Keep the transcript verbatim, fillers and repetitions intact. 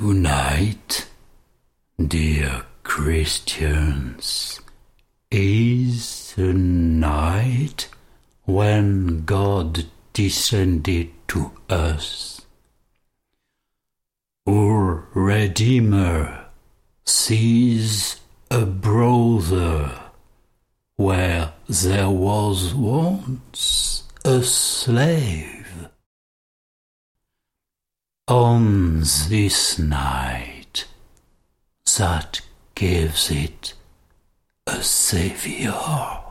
Tonight, dear Christians, is the night when God descended to us. Our Redeemer sees a brother where there was once a slave. On this night, that gives it a Savior.